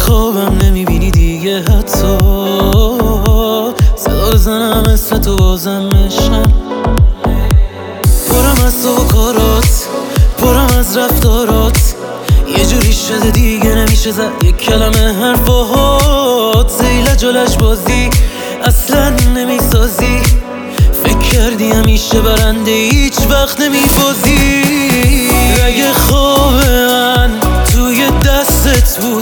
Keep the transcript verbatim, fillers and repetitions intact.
خوابم نمیبینی دیگه حتی صدا بزنم اسم تو بازم بشم. پرم از تو و کارات، پرم از رفتارات، یه جوری شده دیگه نمیشه زد یک کلمه حرفات. زیل جلش بازی اصلا نمیسازی، فکر کردی همیشه برنده هیچ وقت نمیبازی. اگه خواب من توی دستت بود